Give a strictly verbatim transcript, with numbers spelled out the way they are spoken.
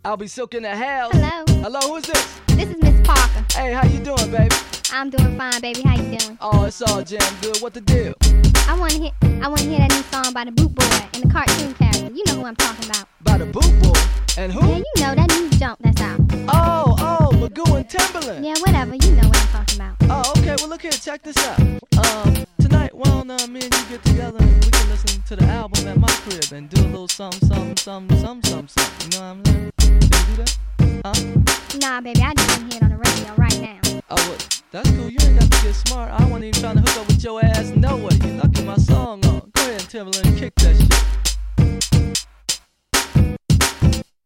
I'll be silking the house. Hello. Hello, who's this? This is Miss Parker. Hey, how you doing, baby? I'm doing fine, baby. How you doing? Oh, it's all jam good. What the deal? I want to hear I want to hear that new song by the Boot Boy and the cartoon character. You know who I'm talking about. By the Boot Boy. And who? Yeah, you know that new jump that's out. Oh, oh, Magoo and Timberland. Yeah, whatever. You know what I'm talking about. Oh, okay. Well, look here. Check this out. Um, tonight, why don't uh, me and you get together and we can listen to the album at my crib and do a little something, something, something, something, something, something. You know what I'm saying? Can you do that? Huh? Nah, baby, I just want to hear it on the radio.